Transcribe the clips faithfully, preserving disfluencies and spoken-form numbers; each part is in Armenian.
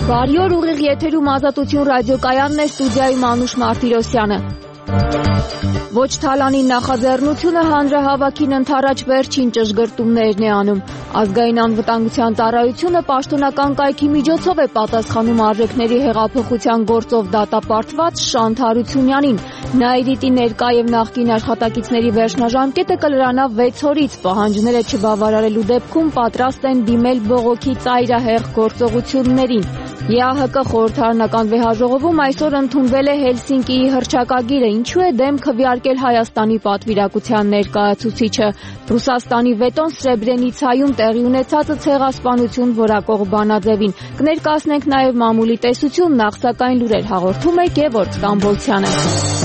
Բարի օր, ուղիղ եթերում Ազատություն ռադիոկայանն է, ստուդիայում Անուշ Մարտիրոսյանը։ Ոչ թալանի նախաձեռնությունը հանրահավաքին ընդառաջ վերջին ճշգրտումներն է անում։ Ազգային անվտանգության ծառայությունը պաշտոնական կայքի միջոցով է պատասխանում արժեքների հեղափոխության գործով դատապարտված Շանթ Հարությունյանին։ Նայիրիտի ներկա եւ նախկին աշխատակիցների վերջնաժամկետը կլրանա վեց օրից, պահանջները չբավարարելու դեպքում պատրաստ են դիմել բողոքի ծայրահեղ գործողություններին։ ԵԱՀԿ խորհրդարանական վեհաժողովում այսօր ընդունվել է Հելսինկիի հռչակագիրը, ինչու է դեմ քվեարկել Հայաստանի պատվիրակության ներկայացուցիչը։ Ռուսաստանի վետոն Սրեբրենիցայում տեղի ունեցածը ցեղասպանություն որակող բանաձևին։ Կներկայացնենք նաև մամուլի տեսություն, նախ սակայն լուրեր հաղորդում է Գևորգ Ստամբոլցյանը։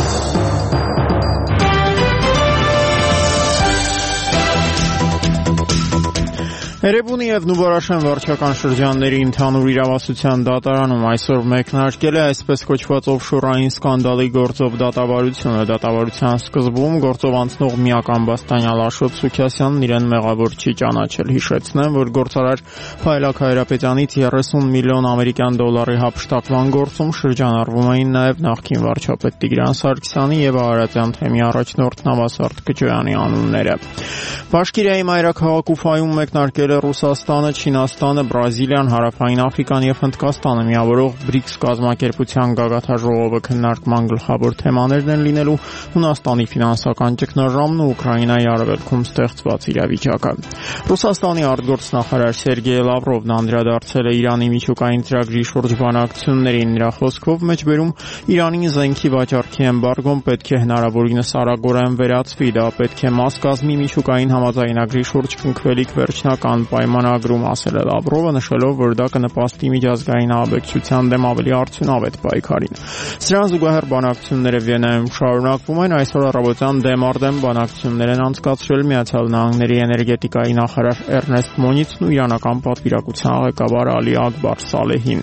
Էրեբունի և Նուբարաշեն վարչական շրջանների ընդհանուր իրավասության դատարանում այսօր մեկնարկել է այսպես կոչված օֆշորային սկանդալի գործով դատավարությունը։ Դատավարության սկզբում գործով անցնող միակ ամբաստանյալ Աշոտ Սուքիասյանն իրեն մեղավոր չի ճանաչել։ Հիշեցնեմ, որ գործարար Փայլակ Հայրապետյանից երեսուն միլիոն ամերիկյան դոլարի հափշտակման գործում շրջանառվում էին նաև նախկին վարչապետ Տիգրան Սարգսյանի և Արարատյան թեմի առաջնորդ Նավասարդ Կճոյանի անունները։ Բաշկիրիայի մայրաքաղաք Ուֆայում մեկնարկել Ռուսաստանը, Չինաստանը, Բրազիլիան, Հարավային Աֆրիկան և Հնդկաստանը միավորող բրիքս կազմակերպության գագաթնաժողովը քննարկման գլխավոր թեմաներն են լինելու Հունաստանի ֆինանսական ճգնաժամն ու Ուկրաինայի արևելքում ստեղծված իրավիճակը։ Ռուսաստանի արտգործնախարար Սերգեյ Լավրովն անդրադարձել է Իրանի միջուկային ծրագրի շուրջ բանակցություններին։ Նրա խոսքով մեջբերում Իրանի զենքի վաճառքի էմբարգոն պետք է հնարավորինս արագորեն վերացվի, դա պետք է մաս կազմի միջուկային համաձայնագրի շուրջ կնքվելիք վերջնական պայմանագրում, ասել է Լավրովը, նշելով, որ դա կնպաստի միջազգային ահաբեկչության դեմ ավելի արդյունավետ պայքարին։ Սրան զուգահեռ բանակցությունները Վիեննայում շարունակվում են։ Այսօր առավոտյան դեմ առ դեմ բանակցություններ են անցկացրել Միացյալ Նահանգների էներգետիկայի նախարար Էրնեստ Մոնիցն ու իրանական պատվիրակության ղեկավար Ալի Ակբար Սալեհին։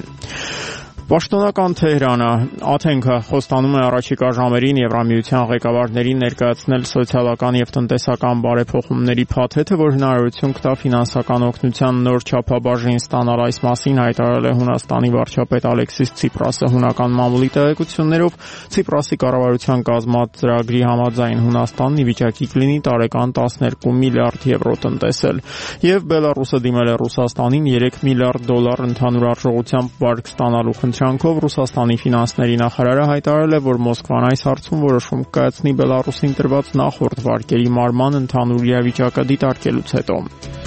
Պաշտոնական Թեհրանը Աթենքը խոստանում է առաջիկա ժամերին Եվրամիության ղեկավարներին ներկայացնել սոցիալական և տնտեսական բարեփոխումների փաթեթը, որ հնարավորություն կտա ֆինանսական օգնության նոր չափաբաժին ստանալ։ Այս մասին հայտարարել է Հունաստանի վարչապետ Ալեքսիս Ցիպրասը։ Հունական մամուլի տեղեկություններով Ցիպրասի կառավարության կազմած ծրագրի համաձայն Հունաստանն ի վիճակի կլինի տարեկան տասներկու միլիարդ եվրո տնտեսել։ Եվ Բելարուսը դիմել է Ռուսաստանին երեք միլիարդ դոլար ընդհանուր արժողությամբ վարկ ստանալու Շանքով Ռուսաստանի ֆինանսների նախարարը հայտարարել է, որ Մոսկվան այս հարցում որոշում կայացնի Բելարուսին տրված նախորդ վարկերի մարման ընդհանուր իրավիճակը դիտարկելուց հետո։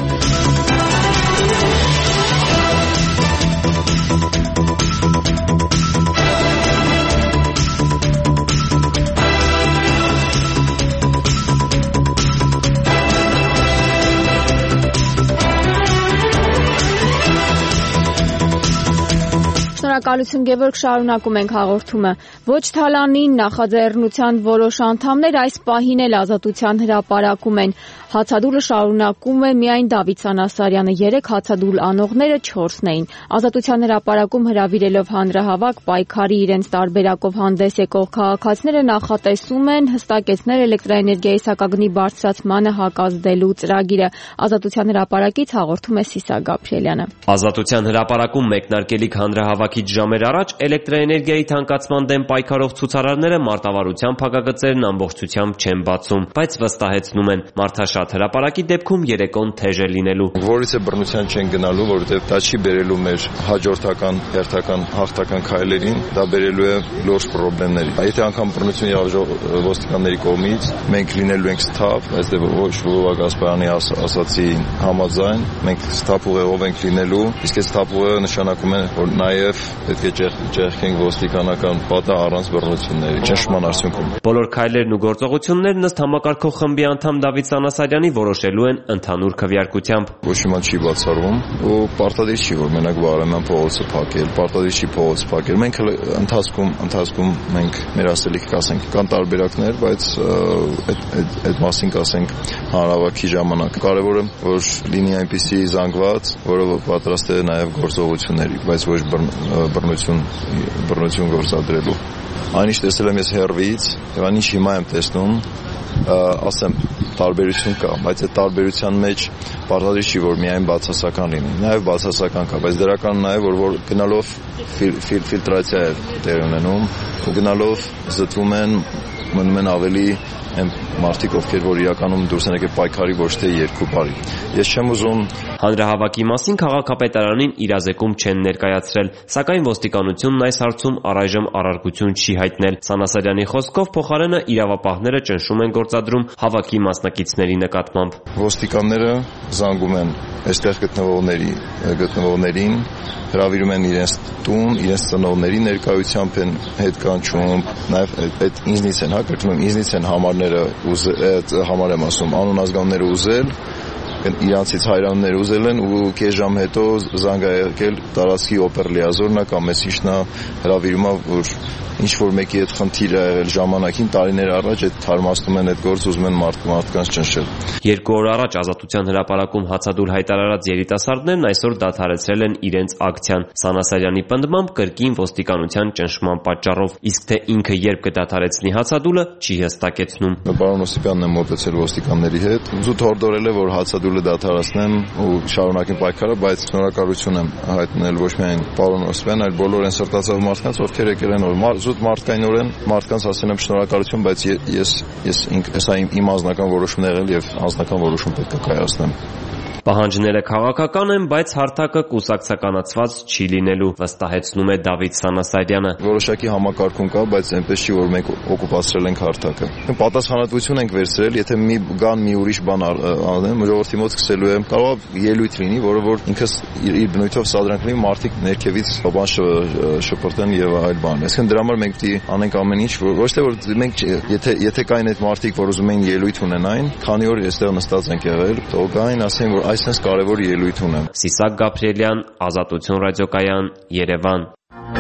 Շնորհակալություն Գևորգ, շարունակում ենք հաղորդումը։ Ոչ թալանի նախաձեռնության որոշ անդամներ այս պահին էլ Ազատության հրապարակում են։ Հացադուլը շարունակում է միայն Դավիթ Սանասարյանը, երեք հացադուլ անողները չորսն էին։ Ազատության հրապարակում հրավիրելով հանրահավաք պայքարի իրենց տարբերակով հանդես եկող քաղաքացիները նախատեսում են հստակեցնել էլեկտրաէներգիայի սակագնի բարձրացմանը հակազդելու ծրագիրը։ Ազատության հրապարակից հաղորդում է Սիսա Գաբրիելյանը։ Ազատության հրապարակում մեկնարկելիք հանրահավաքից ժամեր առաջ էլեկտրաէներգիայի թանկացման դեմ պայքարող ցուցարարները մարտավարության փակագծերն ամբողջությամբ չեն բացում, բայց վստահեցնում են մարդաշատ հրապարակի դեպքում երեկոն թեժ է լինելու։ Որից է բռնության չեն գնալու, որովհետև դա չի բերելու մեր հաջորդական հերթական հաղթական քայլերին, դա բերելու է լուրջ խնդիրների։ Եթե անգամ բռնություն եղավ ոստիկանների կողմից, մենք լինելու ենք սթափ, այստեղ ոչ Վովա Գասպարյանի ասացի համաձայն, մենք սթափ ուղեղով ենք լինելու, իսկ այս սթափ ուղեղը նշանակում է, որ նաև պետք է ճեղքենք ոստիկանական պատը առանց բռնությունների, ճնշման արդյունքում։ Բոլոր քայլերն ու գործողություններն ըստ համակարգող խմբի անդամ Դավիթ Սանասարյանի որոշելու են ընդհանուր քվեարկությամբ։ Ոչ մի բան չի բացառվում ու պարտադիր չի, որ մենակ Վարամյան փողոցը փակել, պարտադիր չի փողոցը փակել։ Մենք ընթացքում ընթացքում մենք մեր ասելիք կասենք, կան տարբերակներ, բայց այդ այդ մասին կասենք հանրահավաքի ժամանակ։ Կարևորը որ լինի այնպիսի զանգված, որը պատրաստ է նաև գործողությունների, բայց ոչ բռնություն բռնություն գործադրելու։ Այնիշ տեսել եմ ես հեռվից, եւ այնիշ հիմա եմ տեսնում, ասեմ, տարբերություն կա, բայց այդ տարբերության մեջ պարտադիր չի, որ միայն բացասական լինի, նաև բացասական կա, բայց դրական նաև որ որ գնալով ֆիլտրացիա է տեղ ունենում, ու գնալով զտվում են, մնում են ավելի այն մարդիկ, ովքեր որ իրականում դուրս են եկել պայքարի, ոչ թե երկու բարի։ Ես չեմ ուզում Հանրահավաքի մասին քաղաքապետարանին իրազեկում չեն ներկայացրել, սակայն ոստիկանությունն այս հարցում առայժմ առարկություն չի հայտնել։ Սանասարյանի խոսքով փոխարենը իրավապահները ճնշում են գործադրում հավաքի մասնակիցների նկատմամբ։ Ոստիկանները զանգում են այստեղ գտնվողների գտնվողներին, հրավիրում են իրենց տուն, իրենց ծնողների ներկայությամբ են հետ կանչում, նաև այդ ինձնից են, հա, կրկնում, ինձնից են համարները ուզել, համար եմ ասում, անուն ազգանունները ուզել, իրանցից հայրանները ուզել են ու կես ժամ հետո զանգ է եկել տարածքի օպեր լիազորնա կամ մեսիչնա հրավիրումա, որ ինչ որ մեկի այդ խնդիրը եղել ժամանակին տարիներ առաջ այդ թարմացնում են այդ գործ, ուզում են մարդ, մարդկանց ճնշել։ Երկու օր առաջ Ազատության հրապարակում հացադուլ հայտարարած երիտասարդներն այսօր դադարեցրել են իրենց ակցիան։ Սանասարյանի պնդմամբ կրկին ոստիկանության ճնշման պատճառով, իսկ թե ինքը երբ կդադարեցնի հացադուլը չի հստակեցնում։ Պարոն Օսիպյանն է մոտեցել ոստիկանների հետ, զուտ հորդորել է, որ հացադուլը դադարեցնեմ ու շարունակեմ պայքարը, բայց շնորհակալություն եմ հայտնել ոչ միայն պարոն Օսիպյանին, այլ բոլոր այն սրտացավ մարդկանց, ովքեր եկել են օր զուտ մարդկայնորեն մարդկանց ասել եմ շնորհակալություն, բայց ես ես ինքս իմ անձնական որոշումն եղել եւ անձնական որոշում պետք է կայացնեմ։ Պահանջները քաղաքական են, բայց հարթակը կուսակցականացված չի լինելու, վստահեցնում է Դավիթ Սանասարյանը։ Որոշակի համակարգում կա, բայց այնպես չի, որ մենք օկուպացրել ենք հարթակը։ Պատասխանատվություն ենք վերցրել, եթե մի գան մի ուրիշ բան անեն, ժողովրդի մոտ սկսելու է, կարող է ելույթ լինի, որը որ ինքս իր բնույթով սադրանք լինի, մարդիկ ներքևից բան շփրտեն եւ այլ բան։ Այսինքն դրա համար մենք պիտի անենք ամեն ինչ, ոչ թե որ մենք եթե եթե կային այդ մարդիկ, որ ուզում են ելույթ ունենային, քանի օր այստեղ նստած ենք եղել, թող գային, ասեն, որ այսպես կարևոր ելույթ ունեմ։ Սիսակ Գաբրիելյան, Ազատություն ռադիոկայան, Երևան։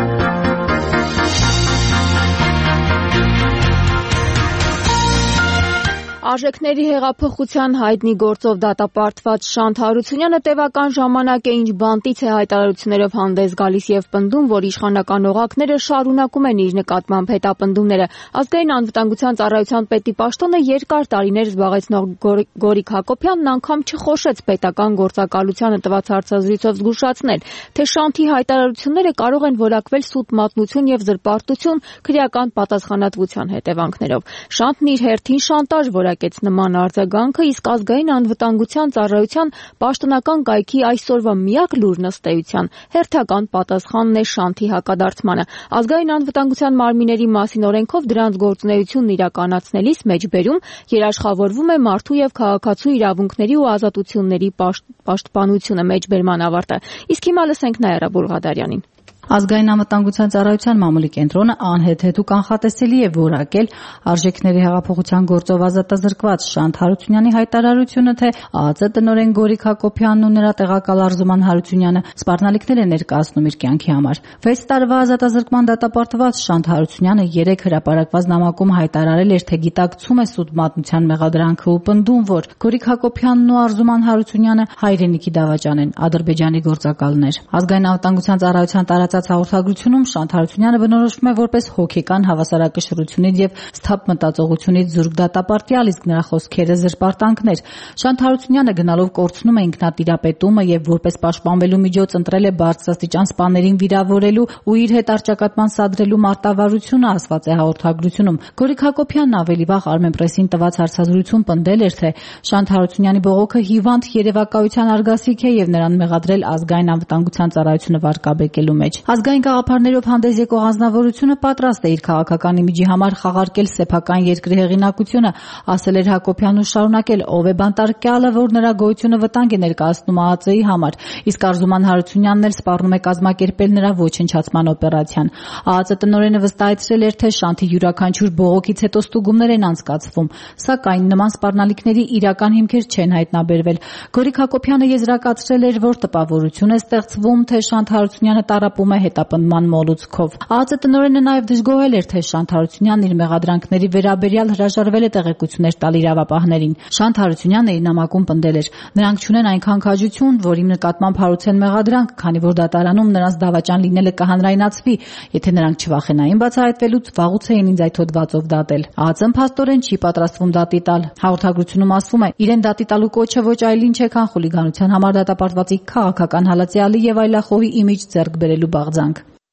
Արժեքների հեղափոխության հայտնի գործով դատապարտված Շանթ Հարությունյանը տևական ժամանակ է ինչ բանտից է հայտարարություններով հանդես գալիս եւ պնդում, որ իշխանական օղակները շարունակում են իր նկատմամբ հետապնդումները։ Ազգային անվտանգության ծառայության պետի պաշտոնը երկար տարիներ զբաղեցնող Գորիկ Հակոբյանն անգամ չխոշեց պետական գործակալությանը տված հարցազրույցով զգուշացնել, թե Շանթի հայտարարությունները կարող են որակվել սուտ մատնություն եւ զրպարտություն քրեական պատասխանատվության հետևանքներով։ Շանթն իր հերթին շանտաժ որակ նման արձագանքը, իսկ ազգային անվտանգության ծառայության պաշտոնական կայքի այսօրվա միակ լուրն ըստ էության հերթական պատասխանն է Շանթի հակադարձմանը։ Ազգային անվտանգության մարմինների մասին օրենքով դրանց գործունեությունն իրականացնելիս մեջբերում երաշխավորվում է մարդու եւ քաղաքացու իրավունքների ու ազատությունների պաշտպանությունը մեջբերման ավարտը։ Իսկ հիմա լսենք Նաիրա Բուլղադարյանին։ Ազգային անվտանգության ծառայության մամուլի կենտրոնը անհեթեթ ու կանխատեսելի է որակել արժեքների հեղափոխության գործով ազատազրկված Շանթ Հարությունյանի հայտարարությունը, թե ԱԱԾ տնօրեն Գորիկ Հակոբյանն ու նրա տեղակալ Արզուման Հարությունյանը սպառնալիքներ են ներկայացնում իր կյանքի համար։ վեց տարվա ազատազրկման դատապարտված Շանթ Հարությունյանը երեք հրապարակված նամակում հայտարարել էր, թե գիտակցում է սուտ մատնության մեղադրանքը ու պնդում, որ Գորիկ Հակոբյանն ու Արզուման Հարությունյանը հայրենիքի դավաճան են, Ադրբեջանի գործակալներ։ Ազգային անվտանգության ծառայության տարածած հաղորդագրությունում Շանթ Հարությունյանը բնորոշվում է որպես հոգեկան հավասարակշռությունից եւ սթափ մտածողությունից զուրկ դատապարտյալ, իսկ նրա խոսքերը զրպարտանքներ։ Շանթ Հարությունյանը գնալով կորցնում է ինքնատիրապետումը եւ որպես պաշտպանվելու միջոց ընտրել է բարձրաստիճան սպաներին վիրավորելու ու իր հետ առճակատման սադրելու մարտավարությունը, ասված է հաղորդագրությունում։ Գորիկ Հակոբյանն ավելի վաղ Armenpress-ին տված հարցազրույցում պնդել էր, թե Շանթ Հարությունյանի բողոքը հիվանդ երևակայության արգասիք է եւ նրան մեղադրել ազգային անվտանգության ծառայությունը վարկաբեկելու մեջ։ Ազգային գաղափարներով հանդես եկող անձնավորությունը պատրաստ է իր քաղաքական իմիջի համար խաղարկել սեփական երկրի հեղինակությունը, ասել էր Հակոբյանն ու շարունակել, ով է բանտարկյալը, որ նրա գոյությունը վտանգ է ներկայացնում ԱԱԾ-ի համար, իսկ Արզուման Հարությունյանն էլ սպառնում է կազմակերպել նրա ոչնչացման օպերացիան։ ԱԱԾ տնօրենը վստահեցրել էր, թե Շանթի յուրաքանչյուր բողոքից հետո ստուգումներ են անցկացվում, սակայն նման սպառնալիքների իրական հիմքեր չեն հայտնաբերվել։ Գորիկ Հակոբյանը եզրակացրել էր, որ տպավորություն է ստեղծվում, թե Շանթ Հարությունյանը տառապում է է հետապնդման մոլուցքով։ ԱԱԾ տնօրենը նաև դժգոհել էր, թե Շանթ Հարությունյանն իր մեղադրանքների վերաբերյալ հրաժարվել է տեղեկություններ տալ իրավապահներին։ Շանթ Հարությունյանն իր նամակում պնդել էր. նրանք չունեն այնքան քաջություն, որ իմ նկատմամբ հարուցեն մեղադրանք, քանի որ դատարանում նրանց դավաճան լինելը կհանրայնացվի, եթե նրանք չվախենային բացահայտվելուց, վաղուց էին ինձ այդ հոդվածով դատել։ ԱԱԾ-ն փաստորեն չի պատրաստվում դատի տալ։ Հաղորդագրությունում ասվում է, իրեն դատի տալու կոչը ոչ այլ ինչ է, քան խուլիգանության համար դատապարտվածի քաղաքական հալածյալի եւ այլախոհի իմիջ ձեռք բերելու բաղձանք։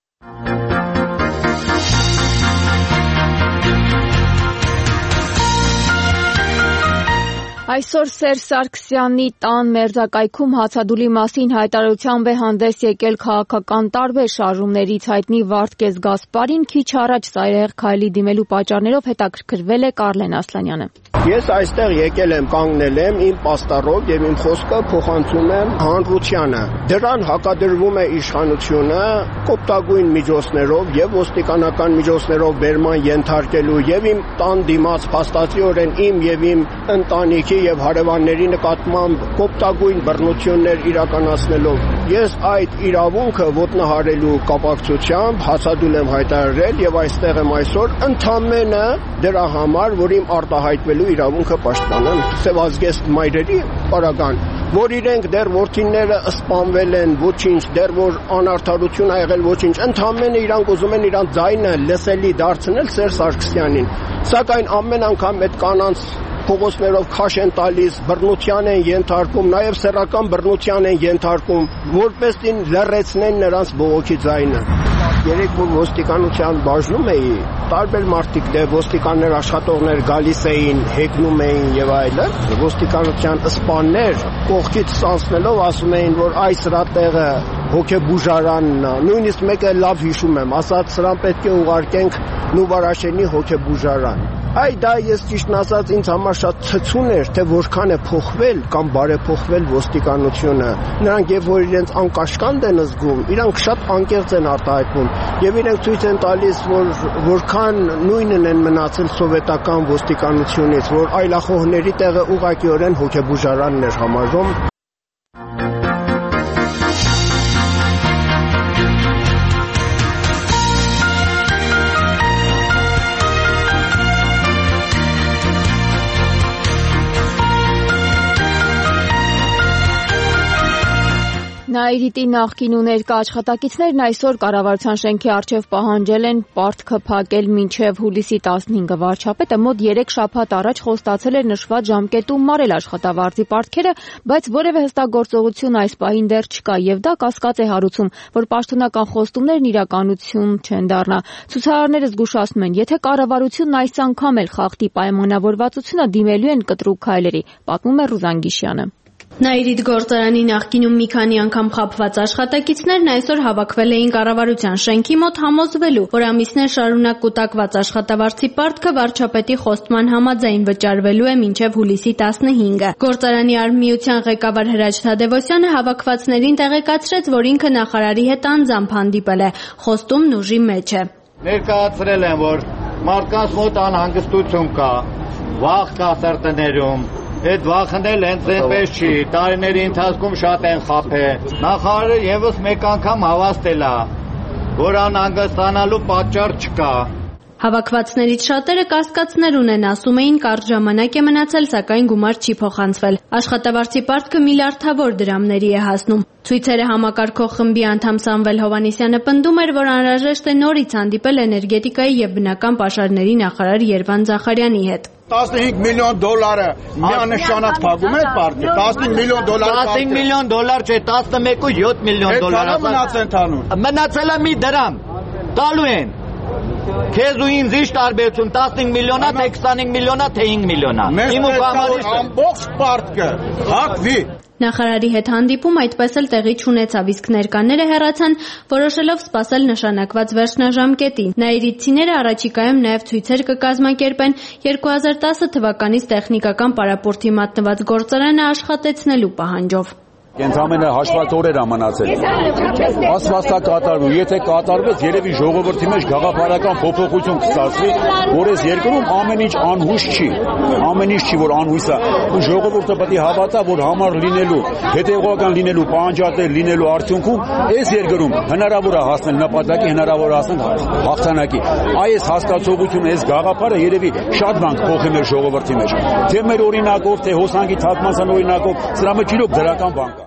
Այսօր Սերժ Սարգսյանի տան մերձակայքում հացադուլի մասին հայտարարությամբ է հանդես եկել քաղաքական տարբեր շարժումներից հայտնի Վարդգես Գասպարին, քիչ առաջ ծայրահեղ քայլի դիմելու պատճառներով հետաքրքրվել է Կարլեն Ասլանյանը։ Ես այստեղ եկել եմ, կանգնել եմ իմ պաստառով եւ իմ խոսքը փոխանցում եմ հանրությանը։ Դրան հակադրվում է իշխանությունը կոպտագույն միջոցներով եւ ոստիկանական միջոցներով բերման ենթարկելու եւ իմ տան դիմաց փաստացիորեն իմ եւ իմ ընտանիքի եւ հարևանների նկատմամբ կոպտագույն բռնություններ իրականացնելով ես այդ իրավունքը ոտնահարելու կապակցությամբ հացադուլ եմ հայտարարել եւ այստեղ եմ այսօր ընդամենը դրա համար, որ իմ արտահայտվելու իրավունքը պաշտպանեմ սևազգեստ մայրերի պարագան, որ իրենք դեռ որդիները սպանվել են, ոչինչ, դեռ որ անարդարություն ա եղել, ոչինչ, ընդամենը իրանք ուզում են իրանք ձայնը լսելի դարձնել Սերժ Սարգսյանին, սակայն ամեն անգամ այդ կանանց փողոցներով քաշ են տալիս, բռնության են ենթարկում, նաև սեռական բռնության են ենթարկում, որպեսզի լռեցնեն նրանց բողոքի ձայնը։ Երեք որ ոստիկանության բաժնում էի, տարբեր մարդիկ դե ոստիկաններ աշխատողներ գալիս էին, հեգնում էին եւ այլն, ոստիկանության սպաներ կողքից անցնելով ասում էին, որ այս ռատեղը հոգեբուժարանն է, նույնիսկ մեկը լավ հիշում եմ, ասաց սրան պետք է ուղարկենք Նուբարաշենի հոգեբուժարան։ Այ դա ես ճիշտն ասած ինձ համար շատ ցցուն էր, թե որքան է փոխվել կամ բարեփոխվել ոստիկանությունը։ Նրանք երբ որ իրենց անկաշկանդ են զգում, իրանք շատ անկեղծ են արտահայտվում եւ իրենք ցույց են տալիս, որ որքան նույնն են մնացել սովետական ոստիկանությունից, որ այլախոհների տեղը ուղղակիորեն հոգեբուժարանն էր համարվում։ Նաիրիտի նախկին ու ներկա աշխատակիցներն այսօր կառավարության շենքի առջև պահանջել են պարտքը փակել մինչև հուլիսի տասնհինգը։ Վարչապետը մոտ երեք շաբաթ առաջ խոստացել էր նշված ժամկետում մարել աշխատավարձի պարտքերը, բայց որևէ հստակ գործողություն այս պահին դեռ չկա եւ դա կասկած է հարուցում, որ պաշտոնական խոստումներն իրականություն չեն դառնա։ Ցուցարարները զգուշացնում են, եթե կառավարությունն այս անգամ էլ խախտի պայմանավորվածությունը, դիմելու են կտրուկ քայլերի, պատմում է Ռուզան Գիշյանը։ Նաիրիտ գործարանի նախկինում մի քանի անգամ խաբված աշխատակիցներն այսօր հավաքվել էին կառավարության շենքի մոտ համոզվելու, որ ամիսներ շարունակ կուտակված աշխատավարձի պարտքը վարչապետի խոստման համաձայն վճարվելու է մինչև հուլիսի տասնհինգը։ Գործարանի արհմիության ղեկավար Հրաչ Թադևոսյանը հավաքվածներին տեղեկացրեց, որ ինքը նախարարի հետ անձամբ հանդիպել է, խոստումն ուժի մեջ է։ Ներկայացրել են, որ մարդկանց մոտ անհանգստություն կա, վախ կա սրտներում։ Այդ վախնել հենց այնպես չի, տարիների ընթացքում շատ են խաբել։ Նախարարը եւս մեկ անգամ հավաստել է, որ անհանգստանալու պատճառ չկա։ Հավաքվածներից շատերը կասկածներ ունեն, ասում էին կարճ ժամանակ է մնացել, սակայն գումար չի փոխանցվել։ Աշխատավարձի պարտքը միլիարդավոր դրամների է հասնում։ Ցույցերը համակարգող խմբի անդամ Սամվել Հովհաննիսյանը պնդում էր, որ անհրաժեշտ է նորից հանդիպել էներգետիկայի եւ բնական պաշարների նախարար Երվան Զախարյանի հետ։ տասնհինգ միլիոն դոլարը միանշանակ փակում է պարտքը, տասնհինգ միլիոն դոլար տասնհինգ միլիոն դոլար չէ, տասնմեկ ու յոթ միլիոն դոլար է մնացել ընդհանուր։ Մնացել է մի դրամ։ Տալու են։ Քեզ ու ինձ ի՞նչ տարբերություն, տասնհինգ միլիոնա, թե քսանհինգ միլիոնա, թե հինգ միլիոնա։ Իմ ու կամարիշ ամբողջ պարտքը հակվի։ Նախարարի հետ հանդիպում այդպես էլ տեղի չունեցավ, իսկ ներկաները հեռացան, որոշելով սպասել նշանակված վերջնաժամկետին։ Նաիրիտցիները առաջիկայում նաև ցույցեր կկազմակերպեն երկու հազար տասը թվականից տեխնիկական պարապորտի մատնված գործարանը աշխատեցնելու պահանջով։ Ընդամենը հաշված օրեր է մնացել։ Աստված կա կատարվի, եթե կատարվեց, երևի ժողովրդի մեջ գաղափարական փոփոխություն կստացվի, որ այս երկրում ամեն ինչ անհույս չի, ամեն ինչ չի, որ անհույս է, ու ժողովուրդը պետք է հավատա, որ համար լինելու, հետևողական լինելու, պահանջատեր լինելու արդյունքում այս երկրում հնարավոր է հասնել նպատակի, հնարավոր է հասնել հաղթանակի։ Այս հասկացողությունը, այս գաղափարը երևի շատ բան կփոխի մեր ժողովրդի մեջ։ Թե մեր օրինակով, թե հոսանքի թարգմանության օրինակով, սրա մեջ իրոք դրական բան կա։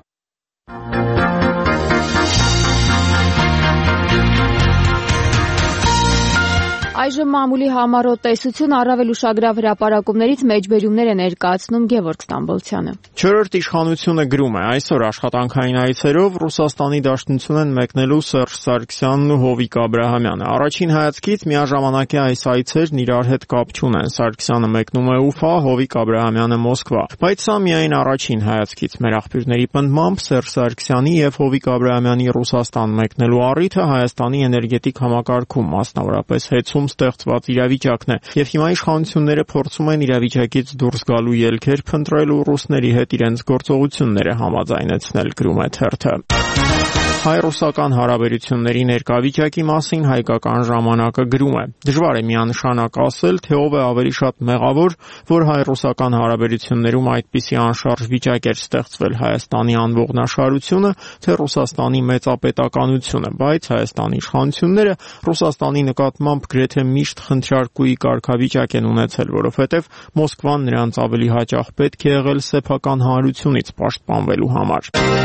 Այժմ մամուլի համառոտ տեսություն առավել ուշագրավ հրապարակումներից մեջբերումներ է ներկայացնում Գևորգ Ստամբոլցյանը։ Չորրորդ իշխանությունը գրում է. այսօր աշխատանքային այցերով Ռուսաստանի Դաշնություն են մեկնելու Սերժ Սարգսյանն ու Հովիկ Աբրահամյանը։ Առաջին հայացքից միաժամանակ այս այցերն իրար հետ կապ չունեն։ Սարգսյանը մեկնում է Ուֆա, Հովիկ Աբրահամյանը Մոսկվա։ Բայց սա միայն առաջին հայացքից։ Մեր աղբյուրների պնդմամբ Սերժ Սարգսյանի եւ Հովիկ Աբրահամյանի Ռուսաստան մեկնելու առիթը Հայաստանի էներգետիկ համակարգում, մասնավորապես հեծում ստեղծված իրավիճակն է, եւ հիմա իշխանությունները փորձում են իրավիճակից դուրս գալու ելքեր փնտրել ու ռուսների հետ իրենց գործողությունները համաձայնեցնել, գրում է թերթը։ Հայ-ռուսական հարաբերությունների ներկայվիճակի մասին Հայկական ժամանակը գրում է. դժվար է միանշանակ ասել, թե ով է ավելի շատ մեղավոր, որ հայ-ռուսական հարաբերություններում այդպիսի անշարժ վիճակ էր ստեղծվել Հայաստանի անողնաշարությունը, թե Ռուսաստանի մեծապետականությունը, բայց Հայաստանի իշխանությունները Ռուսաստանի նկատմամբ գրեթե միշտ խնդրարկուի կարգավիճակ են ունեցել, որովհետև Մոսկվան նրանց ավելի հաճախ պետք է եղել սեփական հանրությունից պաշտպանվելու համար։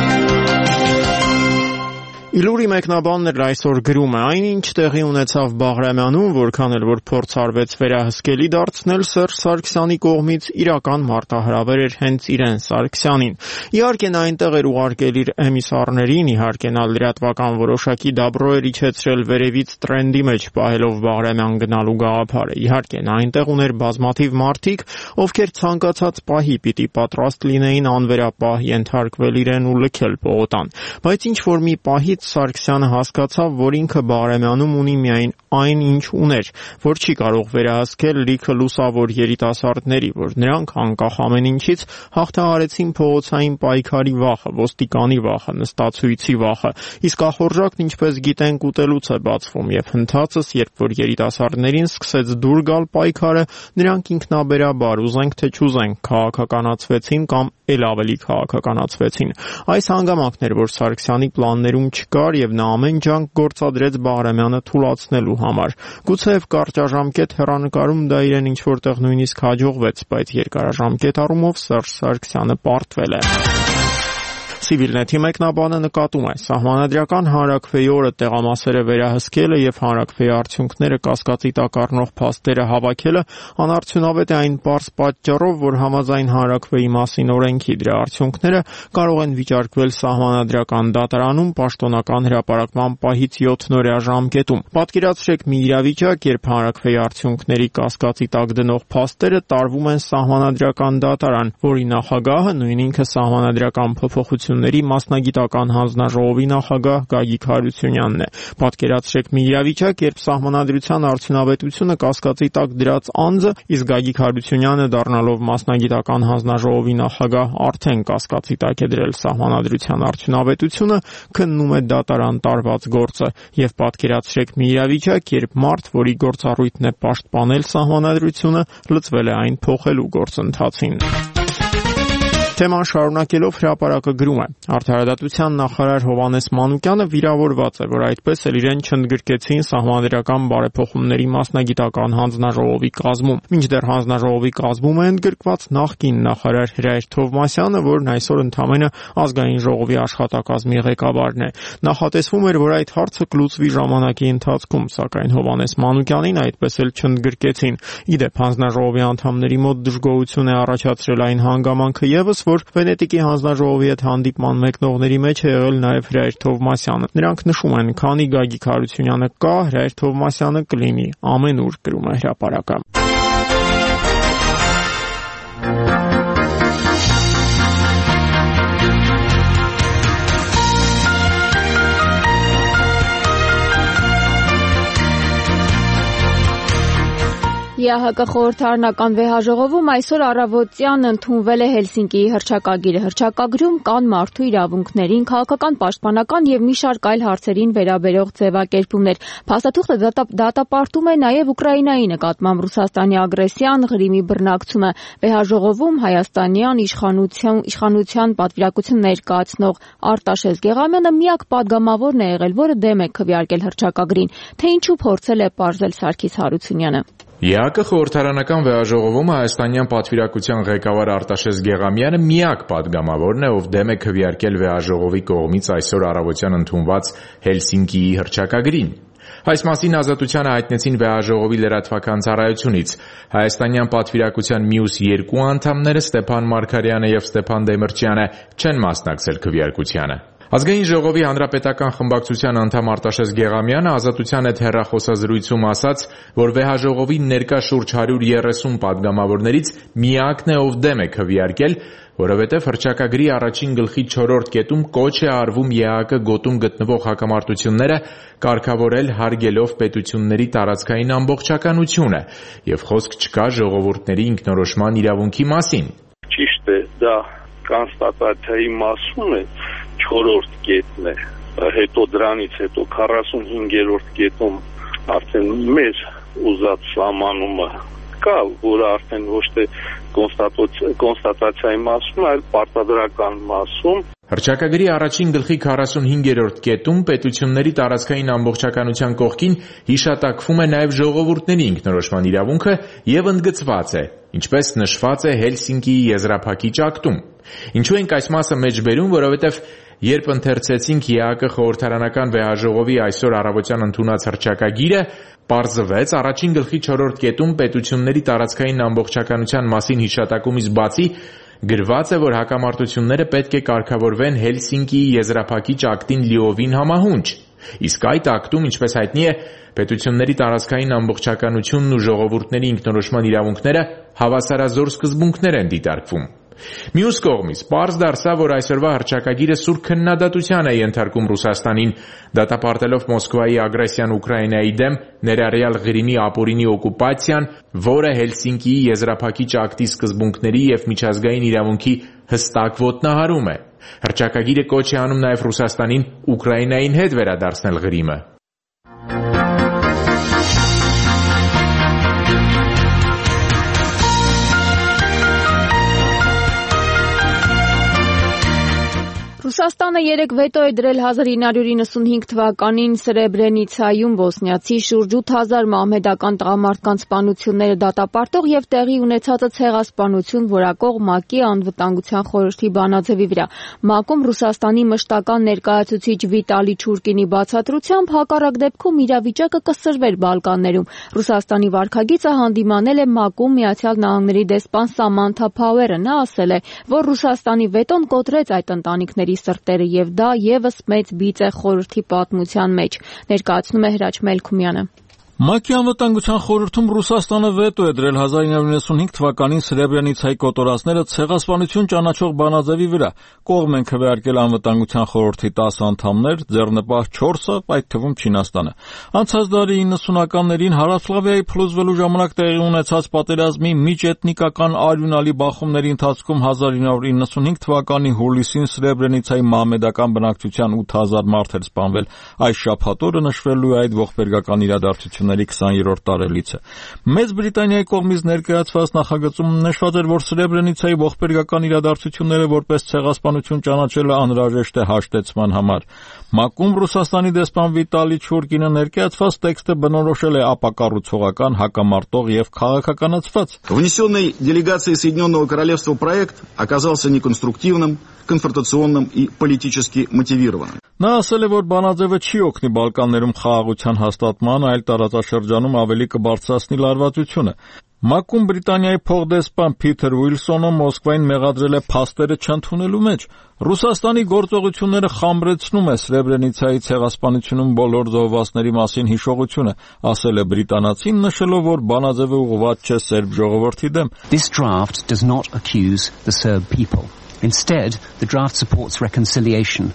Իլուրի մեկնաբանն էլ այսօր գրում է. այնինչ տեղի ունեցավ Բաղրամյանում, որքան էլ որ փորձ արվեց վերահսկելի դարձնել Սերժ Սարգսյանի կողմից, իրական մարտահրավեր էր հենց իրեն Սարգսյանին։ Իհարկե նա այնտեղ էր ուղարկել իր էմիսարներին, իհարկե նա լրատվական որոշակի դաբրո էր իջեցրել վերևից տրենդի մեջ պահելով Բաղրամյան գնալու գաղափարը։ Իհարկե նա այնտեղ ուներ բազմաթիվ մարդիկ, ովքեր ցանկացած պահի պիտի պատրաստ լինեին անվերապահ ենթարկվել իրեն ու լքել պողոտան։ Բայց ինչ որ մի պահից Սարգսյանը հասկացավ, որ ինքը Բաղրամյանում ունի միայն այն, ինչ ուներ, որ չի կարող վերահսկել լիքը լուսավոր երիտասարդների, որ նրանք անկախ ամեն ինչից հաղթահարեցին փողոցային պայքարի վախը, ոստիկանի վախը, նստացույցի վախը, իսկ ախորժակն ինչպես գիտենք ուտելուց է բացվում, եւ հնդածս, երբ որ երիտասարդներին սկսեց դուր գալ պայքարը, նրանք ինքնաբերաբար, ուզենք թե չուզենք, քաղաքականացվեցին կամ էլ ավելի քաղաքականացվեցին։ Այս հանգամանքն էր, որ Սարգսյանի պլաններում չկար եւ նա ամեն ջանք գործադրեց Բաղրամյանը թուլացնելու համար։ Գուցեև կարճաժամկետ հեռանկարում դա իրեն ինչ որտեղ նույնիսկ հաջողվեց, բայց երկարաժամկետ առումով Սերժ Սարգսյանը պարտվել է։ Civilnet-ի մեկնաբանը նկատում է. սահմանադրական հանրաքվեի օրը տեղամասերը վերահսկելը եւ հանրաքվեի արդյունքները կասկածի տակ առնող փաստերը հավաքելը անարդյունավետ է այն պարզ պատճառով, որ համաձայն հանրաքվեի մասին օրենքի դրա արդյունքները կարող են վիճարկվել սահմանադրական դատարանում պաշտոնական հրապարակման պահից յոթ-օրյա ժամկետում։ Պատկերացրեք մի իրավիճակ, երբ հանրաքվեի արդյունքների կասկածի տակ դնող փաստերը տարվում են սահմանադրական դատարան, որի նախագահը նույն ինքը սահմանադրական փոփոխություն մասնագիտական հանձնաժողովի նախագահ Գագիկ Հարությունյանն է։ Պատկերացրեք մի իրավիճակ, երբ սահմանադրության արդյունավետությունը կասկածի տակ դրած անձը, իսկ Գագիկ Հարությունյանը դառնալով մասնագիտական հանձնաժողովի նախագահ արդեն կասկածի տակ է դրել սահմանադրության արդյունավետությունը, քննում է դատարան տարված գործը։ Եվ պատկերացրեք մի իրավիճակ, երբ մարդ, որի գործառույթն է պաշտպանել սահմանադրությունը, լծվել է այն փոխելու գործընթացին։ Թեման շարունակելով հրապարակը գրում է. Արդարադատության նախարար Հովհաննես Մանուկյանը վիրավորված է, որ այդպես էլ իրեն չընդգրկեցին սահմանադրական բարեփոխումների մասնագիտական հանձնաժողովի կազմում։ Մինչդեռ հանձնաժողովի կազմում է ընդգրկված նախկին նախարար Հրայր Թովմասյանը, որն այսօր ընդամենը ազգային ժողովի աշխատակազմի ղեկավարն է։ Նախատեսվում էր, որ այդ հարցը կլուծվի ժամանակի ընթացքում, սակայն Հովհաննես Մանուկյանին այդպես էլ չընդգրկեցին։ Իդեպ հանձնաժողովի անդամների մոտ դժգոհություն է առաջացրել այն հանգամանքը ևս, որ Վենետիկի հանձնաժողովի հետ հանդիպման մեկնողների մեջ է եղել նաև Հրայր Թովմասյանը։ Նրանք նշում են, քանի Գագիկ Հարությունյանը կա, Հրայր Թովմասյանը կլինի, ամենուր, գրում է հրապարակը։ ԵԱՀԿ խորհրդարանական վեհաժողովում այսօր առավոտյան ընդունվել է Հելսինկիի հռչակագիրը։ Հռչակագրում կան մարդու իրավունքներին, քաղաքական պաշտպանական եւ մի շարք այլ հարցերին վերաբերող ձևակերպումներ։ Փաստաթուղթը դատապարտում է նաեւ Ուկրաինայի նկատմամբ Ռուսաստանի ագրեսիան, Ղրիմի բռնակցումը։ Վեհաժողովում հայաստանյան իշխանության իշխանության պատվիրակություն ներկայացնող Արտաշես Գեղամյանը միակ падգամավորն է եղել, որը դեմ է քվեարկել հռչակագրին, թե ինչու փորձել է պարզել Սարգիս Հարությունյանը։ ԵԱՀԿ խորհրդարանական վեհաժողովում հայաստանյան պատվիրակության ղեկավար Արտաշես Գեղամյանը միակ падգամավորն է, ով դեմ է քվեարկել վեհաժողովի կողմից այսօր առավոտյան ընդունված Հելսինկիի հռչակագրին։ Այս մասին Ազատությանը հայտնեցին վեհաժողովի լրատվական ծառայությունից։ Հայաստանյան պատվիրակության մյուս երկու անդամները Ստեփան Մարգարյանը եւ Ստեփան Դեմիրճյանը չեն մասնակցել քվեարկությանը։ Ազգային ժողովի հանրապետական խմբակցության անդամ Արտաշես Գեղամյանը Ազատության հետ հեռախոսազրույցում ասաց, որ վեհաժողովի ներկա շուրջ հարյուր երեսուն падգամավորներից միակն է, ով դեմ է քվեարկել, որովհետև հռչակագրի առաջին գլխի չորրորդ կետում կոչ է արվում ԵԱՀԿ գոտում գտնվող հակամարտությունները կարգավորել հարգելով պետությունների տարածքային ամբողջականությունը եւ խոսք չկա ժողովուրդների ինքնորոշման իրավունքի մասին։ Ճիշտ է, դա կոնստատացիայի մասում է չորրորդ կետն է, հետո դրանից հետո քառասունհինգերորդ կետում արդեն մեր ուզած սահմանումը կա, որը արդեն ոչ թե կոնստատացիայի մասում, այլ պարտադրական մասում։ Հռչակագրի առաջին գլխի քառասունհինգերորդ կետում պետությունների տարածքային ամբողջականության կողքին հիշատակվում է նաև ժողովուրդների ինքնորոշման իրավունքը եւ ընդգծված է, ինչպես նշված է Հելսինկիի եզրափակիչ ակտում։ Ինչու ենք այս մասը մեջ բերում, որովհետև երբ ընթերցեցինք ԵԱՀԿ խորհրդարանական վեհաժողովի այսօր առավոտյան ընդունած հռչակագիրը, պարզվեց առաջին գլխի չորրորդ կետում պետությունների տարածքային ամբողջականության մասին հիշատակումից բացի գրված է, որ հակամարտությունները պետք է կարգավորվեն Հելսինկիի եզրափակիչ ակտին լիովին համահունչ։ Իսկ այդ ակտում, ինչպես հայտնի է, պետությունների տարածքային ամբողջականությունն ու ժողովուրդների ինքնորոշման իրավունքները հավասարազոր սկզբունքներ են դիտարկվում։ Մյուս կողմից, պարզ դարձավ, որ այսօրվա հռչակագիրը սուր քննադատության է ենթարկում Ռուսաստանին, դատապարտելով Մոսկվայի ագրեսիան Ուկրաինայի դեմ, ներառյալ Ղրիմի ապօրինի օկուպացիան, որը Հելսինկիի եզրափակիչ ակտի սկզբունքների եւ միջազգային իրավունքի հստակ ոտնահարում է։ Հռչակագիրը կոչ է անում նաև Ռուսաստանին Ուկրաինային հետ վերադարձնել Ղրիմը։ Ռուսաստանը երեկ վետո է դրել հազար ինը հարյուր իննսունհինգ թվականին Սրեբրենիցայում բոսնիացի շուրջ ութ հազար մահմեդական տղամարդկանց սպանությունները դատապարտող եւ տեղի ունեցածը ցեղասպանություն որակող ՄԱԿ-ի անվտանգության խորհրդի բանաձևի վրա։ ՄԱԿ-ում Ռուսաստանի մշտական ներկայացուցիչ Վիտալի Չուրկինի բացատրությամբ հակառակ դեպքում իրավիճակը կսրվեր Բալկաններում։ Ռուսաստանի վարքագիծը հանդիմանել է ՄԱԿ-ում Միացյալ Նահանգների դեսպան Սամանթա Փաուերը։ Նա ասել է, որ Ռուսաստանի վետոն կոտրեց այդ ընտանիքների սրտերը եւ դա եւս մեծ բիծ է խորհրդի պատմության մեջ, ներկայացնում է Հրաչ Մելքումյանը։ ՄԱԿ-ի անվտանգության խորհրդում Ռուսաստանը վետո է դրել հազար ինը հարյուր իննսունհինգ թվականին Սրեբրենիցայի կոտորածները ցեղասպանություն ճանաչող բանաձևի վրա։ Կողմ են քվեարկել անվտանգության խորհրդի տասը անդամներ, ձեռնպահ չորսը, այդ թվում Չինաստանը։ Անցած դարի իննսունականներին Հարավսլավիայի փլուզվելու ժամանակ տեղի ունեցած պատերազմի միջէթնիկական արյունալի բախումների ընթացքում հազար ինը հարյուր իննսունհինգ թվականի հուլիսին Սրեբրենիցայի մահմեդական բնակչության ութ հազար մարդ էր սպանվել։ Այս շաբաթ օրը նշվելու է այդ ողբերգական իրադարձությունների քսաներորդ տարելիցը։ Մեծ Բրիտանիայի կողմից ներկայացված նախագծում նշված էր, որ Սրեբրենիցայի ողբերգական իրադարձությունները որպես ցեղասպանություն ճանաչելը անհրաժեշտ է հաշտեցման համար։ ՄԱԿ-ում Ռուսաստանի դեսպան Վիտալի Չուրկինը ներկայացված տեքստը բնորոշել է ապակառուցողական, հակամարտող եւ քաղաքականացված։ Внесенный делегацией Соединенного Королевства проект оказался неконструктивным, конфронтационным и политически мотивированным. Նա ասել է, որ բանաձևը չի օգնի Բալկաններում խաղաղության հաստատման, այլ տարածաշրջանում ավելի կբարձրացնի լարվածությունը։ ՄԱԿ-ում Բրիտանիայի փոխդեսպան Փիթեր Ուիլսոնը Մոսկվային մեղադրել է փաստերը չընդունելու մեջ։ Ռուսաստանի գործողությունները խամրեցնում է Սրեբրենիցայի ցեղասպանությունում բոլոր զոհվածների մասին հիշողությունը, ասել է բրիտանացին, նշելով, որ բանաձևը ուղղված չէ սերբ ժողովրդի դեմ։ This draft does not accuse the Serb people. Instead, the draft supports reconciliation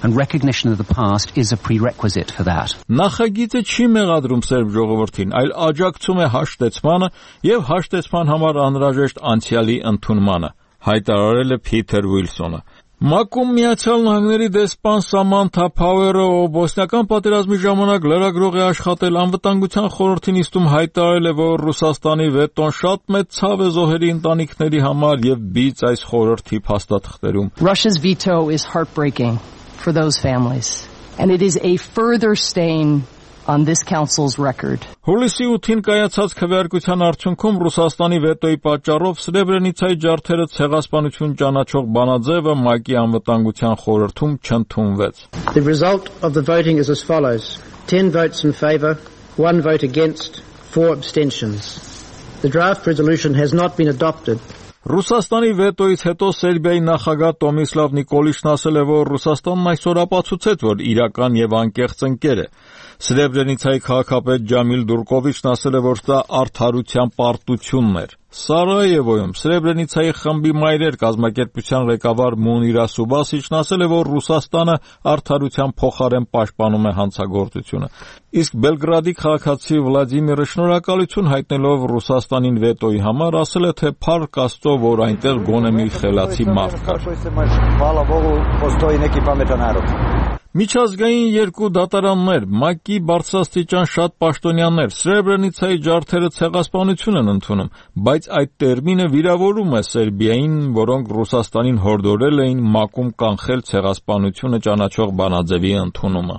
and recognition of the past is a prerequisite for that. Նախագիծը չի մեղադրում սերբ ժողովրդին, այլ աջակցում է հաշտեցմանը եւ հաշտեցման համար անհրաժեշտ անցյալի ընդունմանը, հայտարարել է Փիթեր Ուիլսոնը։ Մակում Միացյալ Նահանգների դեսպան Սամանթա Փաուերը, ով բոսնիական պատերազմի ժամանակ լրագրող է աշխատել, անվտանգության խորհրդի նիստում հայտարարել է, որ Ռուսաստանի վետոն շատ մեծ ցավ է զոհերի ընտանիքների համար եւ բիծ այս խորհրդի փաստաթղթերում. Russia's veto is heartbreaking for those families, and it is a further stain on this council's record. Հուլիսի ութին կայացած քվեարկության արդյունքում Ռուսաստանի վետոյի պատճառով Սրեբրենիցայի ջարդերը ցեղասպանություն ճանաչող բանաձևը ՄԱԿ-ի անվտանգության խորհրդում չընդունվեց. The result of the voting is as follows: ten votes in favor, one vote against, four abstentions. The draft resolution has not been adopted. Ռուսաստանի վետոյից հետո Սերբիայի նախագահ Տոմիսլավ Նիկոլիչն ասել է, որ Ռուսաստանն այսօր ապացուցեց, որ իրական եւ անկեղծ ընկեր է։ Սրեբրենիցայի քաղաքապետ Ջամիլ Դուրկովիչն ասել է, որ դա արդարության պարտությունն էր։ Սարայևոյում Սրեբրենիցայի խմբի մայրեր կազմակերպության ղեկավար Մունիրա Սուբասիչն ասել է, որ Ռուսաստանը արդարության փոխարեն պաշտպանում է հանցագործությունը։ Իսկ Բելգրադի քաղաքացի Վլադիմիրը շնորհակալություն հայտնելով Ռուսաստանին վետոյի համար ասել է, թե փառք Աստծո, որ այնտեղ գոնե մի խելացի մարդ կար։ Միջազգային երկու դատարաններ, ՄԱԿ-ի բարձրաստիճան շատ պաշտոնյաներ Սրեբրենիցայի ջարդերը ցեղասպանություն են ընդունում, բայց այդ տերմինը վիրավորում է Սերբիային, որոնք Ռուսաստանին հորդորել էին ՄԱԿ-ում կանխել ցեղասպանությունը ճանաչող բանաձևի ընդունումը։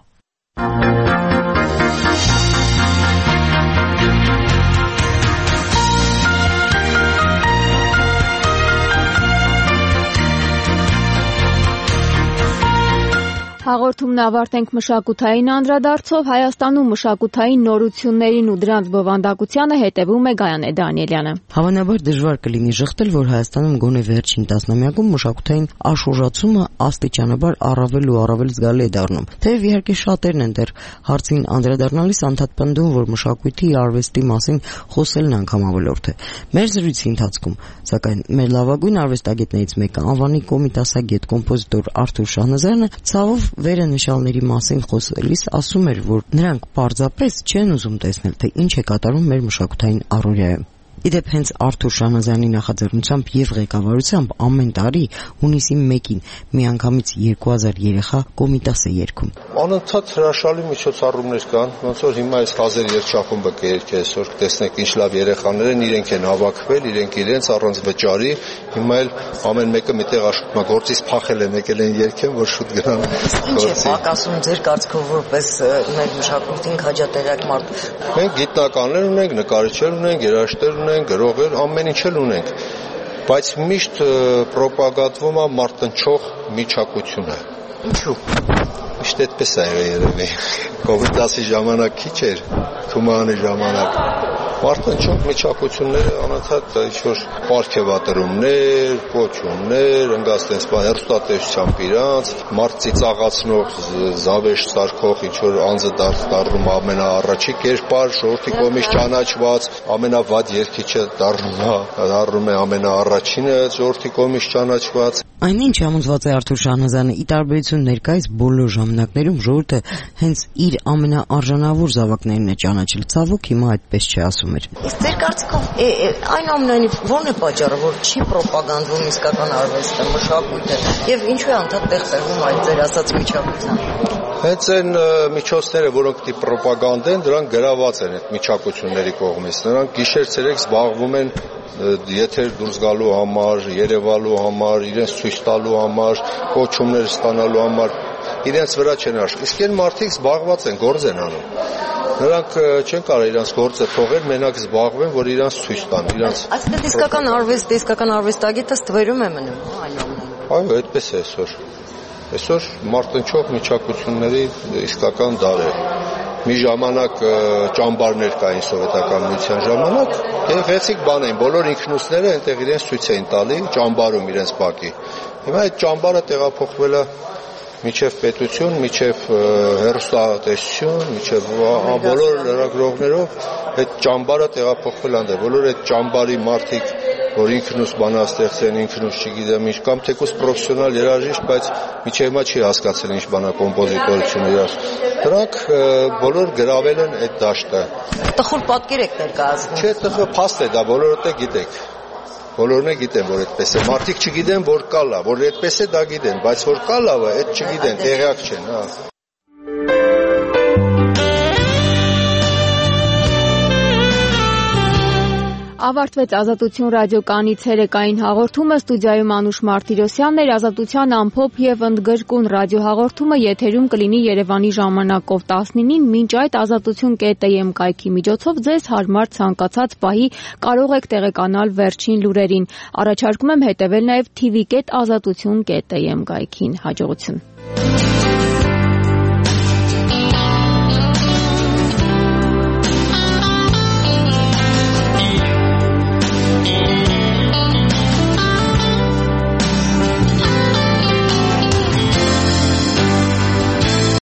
Հաղորդումն ավարտենք մշակութային անդրադարձով. Հայաստանում մշակութային նորություններին ու դրանց բովանդակությանը հետևում է Գայանե Դանիելյանը։ Հավանաբար դժվար կլինի շղթել, որ Հայաստանում գոնե վերջին տասնամյակում մշակութային աշխուժացումը աստիճանաբար առավել ու առավել զգալի է դառնում։ Թեև իհարկե շատերն են դեռ հարցին անդրադառնալիս անդադ պնդում, որ մշակույթի արվեստի մասին խոսելն անգամ ավելորդ է։ Մեր զրույցի ընթացքում, սակայն, մեր լավագույն արվեստագետներից մեկը, անվանի կոմիտասագետ, կոմպոզիտոր Արթուր Շահնազարյանը ցավով վերը նշալների մասին խոսելիս ասում էր, որ նրանք պարզապես չեն ուզում տեսնել, թե ինչ է կատարում մեր մշակութային առօրյայում։ Իդեպ հենց Արթուր Շահնազարյանի նախաձեռնությամբ եւ ղեկավարությամբ ամեն տարի հունիսի մեկին միանգամից երկու հազար երեխա կոմիտաս է երգում։ Անընդհատ հրաշալի միջոցառումներ կան, ոնց որ հիմա այս Խազեր երգչախումբը կերկի այսօր, տեսնեք ինչ լավ երեխաներ են, իրենք են հավաքվել, իրենք իրենց առանց վճարի, հիմա էլ ամեն մեկը միտեղ աշխատում է, գործից փախել են, եկել են երգեն, որ շուտ գնան։ Ինչ է պակասում ձեր կարծիքով որպես մեր մշակույթին քաջատերակ մարդ։ Մենք գիտնականներ ունենք, նկարիչներ ունենք, երաժիշտներ ունենք, գրողներ, ամեն ինչ էլ ունենք, բայց միշտ պրոպագանդվում է մարտնչող միջակությունը։ Ինչու՞։ Միշտ այդպես է երևի։ Կոմիտասի ժամանակ քիչ էր, Թումանի ժամանակ մարտնչող միջակությունները անընդհատ ինչ-որ պարգևատրումներ, կոչումներ, ընկած տենց բան, հեռուստատեսությամբ իրանց, մարդ ծիծաղացնող, զավեշ սարքող, ինչ-որ անձը դառնում ամենաառաջի կերպար, ժողովրդի կողմից ճանաչված, ամենավատ երգիչը դառնում է, դառնում է ամենաառաջինը ժողովրդի կողմից ճանաչված։ Այնինչ համոզված է Արթուր Շահնազարյանը, ի տարբերություն ներկայիս բոլոր ժամանակներում ժողովուրդը հենց իր ամենաարժանավոր զավակներն է ճանաչել։ Ցավոք հիմա այդպես չի ասում էր։ Իսկ ձեր կարծիքով այն ամենայնիվ ո՞րն է պատճառը, որ չի պրոպագանդվում իսկական արվեստը, մշակույթը եւ ինչու է անդադ տեղտեղվում այդ ձեր ասած միջակայքն։ Հենց այն միջոցները, որոնք պիտի պրոպագանդեն, դրանք գրաված են այդ միջակությունների կողմից։ Նրանք գիշեր-ցերեկ զբաղվում են եթեր դուրս գալու համար, երևալու համար, իրենց ցույց տալու համար, կոչումներ ստանալու համար, իրենց վրա չեն աշխ։ Իսկ այն մարդիկ զբաղված են, գործ են անում։ Նրանք չեն կարող իրենց գործը թողել, մենակ զբաղվեն, որ իրենց ցույց տան, իրենց։ Այսինքն իսկական արվեստ, իսկական արվեստագետը ստվերում է մնում, այն ամենը։ Այո, այդպես է այսօր։ Այսօր մարտնչող միջակությունների իսկական դար է։ Մի ժամանակ ճամբարներ կային սովետական միության ժամանակ, գեղեցիկ բան էին, բոլոր ինքնուսները այնտեղ իրենց ցույց էին տալի, ճամբարում իրենց բակի։ Հիմա այդ ճամբարը տեղափոխվել է միջև պետություն, միջև հեռուստատեսություն, միջև բոլոր լրագրողներով այդ ճամբարը տեղափոխվել այնտեղ։ Բոլոր այդ ճամբարի մարդիկ որ ինքնուս բանաստեղծեն, ինքնուս չգիտեմ ինչ, կամ թեկուզ պրոֆեսիոնալ երաժիշտ, բայց միջև հիմա չի հասկացել ինչ բանա կոմպոզիտորությունը երաժ։ Դրանք բոլոր գրավել են այդ դաշտը։ Տխուր պատկեր եք ներկայացնում։ Չէ, տխուր փաստ է, դա բոլորդ է գիտեք։ Բոլորն է գիտեն, որ այդպես է։ Մարդիկ չգիտեն, որ կա լավ, որ այդպես է, դա գիտեն, բայց որ կա լավը, այդ չգիտեն, տեղյակ չեն, հա։ Ավարտվեց Ազատություն ռադիոկայանի ցերեկային հաղորդումը, ստուդիայում Անուշ Մարտիրոսյանն էր, Ազատության ամփոփ եւ ընդգրկուն ռադիոհաղորդումը եթերում կլինի Երևանի ժամանակով տասնինին, մինչ այդ ազատություն կետ էմ կայքի միջոցով ձեզ հարմար ցանկացած պահի կարող եք տեղեկանալ վերջին լուրերին։ Առաջարկում եմ հետևել նաեւ թի վի կետ ազատություն կետ էմ կայքին։ Հաջողություն։